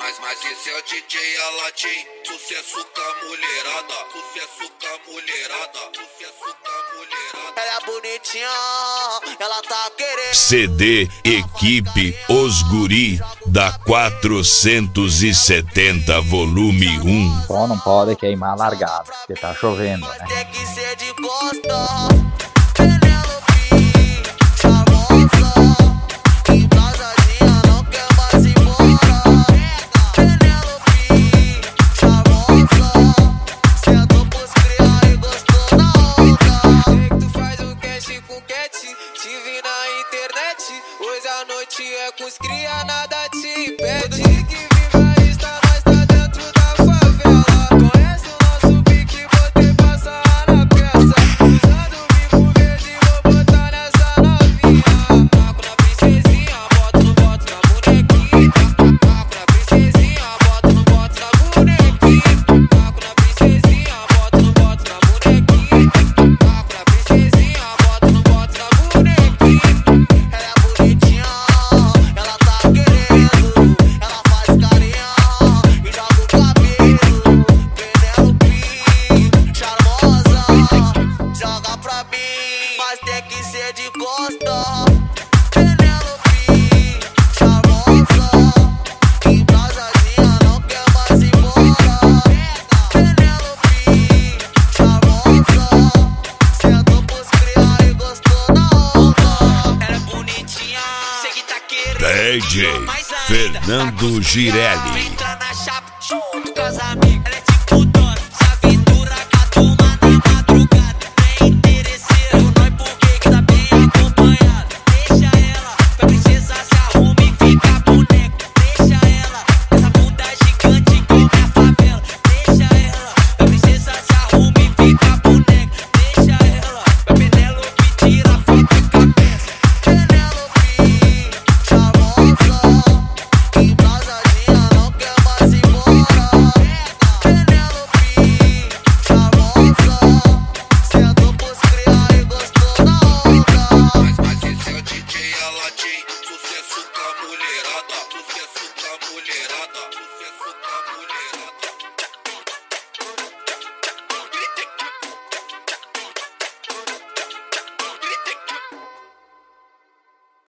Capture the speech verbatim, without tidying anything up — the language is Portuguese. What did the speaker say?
Mas, mas esse é o D J Aladim, sucesso com a mulherada, sucesso com a mulherada, sucesso com a mulherada. Ela é bonitinha, ela tá querendo. C D Equipe Os Guri da quatrocentos e setenta volume um. Só não pode queimar a largada, porque tá chovendo, né? Tem que ser de costa. Hoje a noite é com os cria, nada te impede. Que viva está, nós tá dentro da favela. Conhece o nosso pique, botei passar na peça. Usando o bico verde, vou botar nessa novinha. Taco na princesinha, bota no boto na bonequinha. Taco na princesinha, bota no boto na bonequinha. Taco na princesinha, bota no boto na bonequinha. Taco na princesinha, bota no boto na bonequinha. Mas tem que ser de costa. Penelope, charmosa, embrasadinha, não quer mais ir embora. Penelope, charmosa, sentou pros criar e gostou da onda. Ela é bonitinha, sei que tá querendo. D J Fernando Girelli.